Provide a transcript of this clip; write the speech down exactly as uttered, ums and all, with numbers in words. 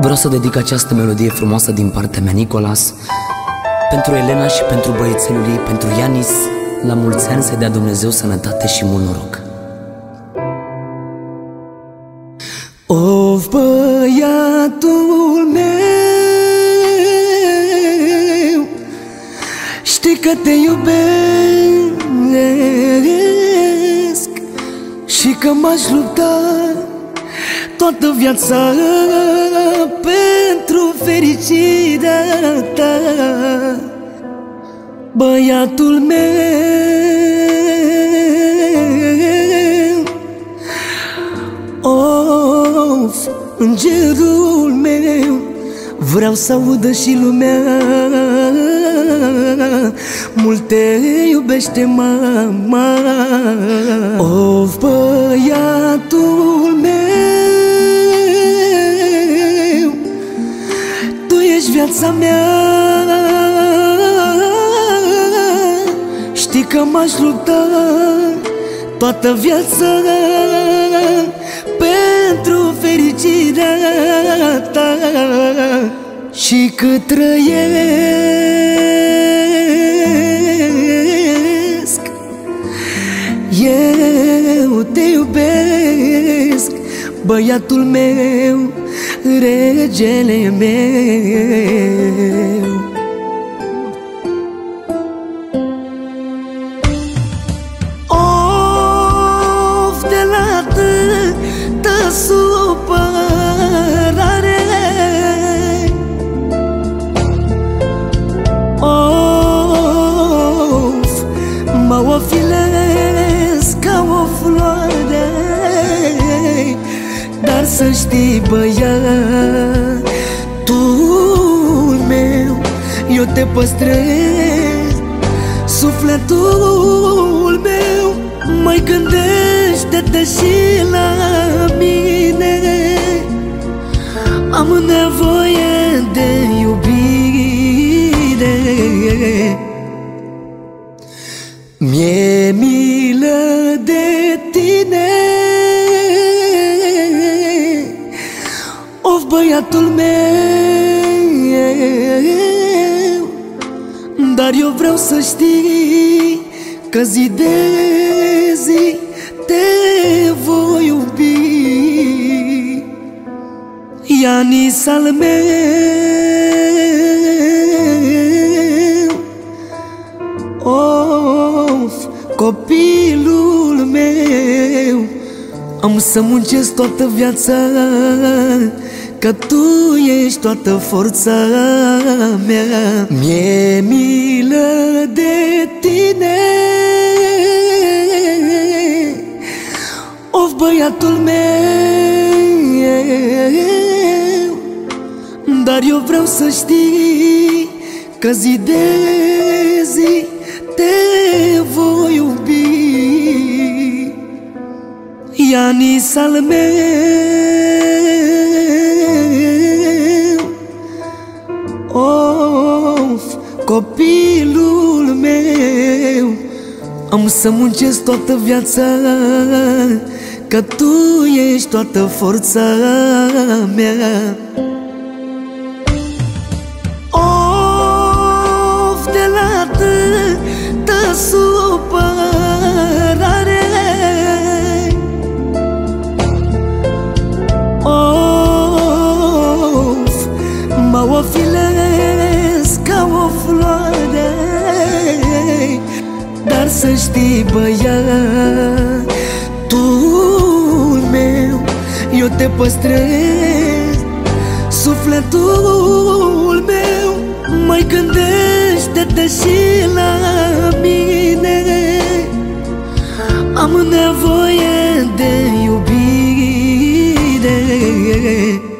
Vreau să dedic această melodie frumoasă din partea mea, Nicolas, pentru Elena și pentru băiețelul ei, pentru Ianis. La mulți ani, să-i dea Dumnezeu sănătate și mult noroc. Of, băiatul meu, știi că te iubesc și că m-aș lupta toată viața pentru fericirea ta. Băiatul meu, of, îngerul meu, vreau să audă și lumea, mult te iubește mama. Of, băiatul meu, tu ești viața mea, știi că m-aș lupta toată viața pentru fericirea ta. Și cât trăiesc, eu te iubesc, băiatul meu, regele meu. Of, de la atâta supărare, of, mă ofilesc ca o floare. Dar să știi, băiatul meu, eu te păstrez, sufletul meu, mai gândește-te și la mine. Am nevoie de iubire, mi-e milă de tine. Of, băiatul meu, dar eu vreau să știi că zi de zi te voi iubi. Ianis al meu, of, copilul meu, am să muncesc toată viața, că tu ești toată forța mea. Mi-e milă de tine, of, băiatul meu, dar eu vreau să știi că zi de zi te voi iubi. Ianis al meu, of, copilul meu, am să muncesc toată viața, că tu ești toată forța mea. Of, de la atâta supărare, of, mă ofilesc ca o floare. Dar să știi, băiatul meu, eu te păstrez, sufletul meu, mai gândește-te și la mine. Am nevoie de iubire,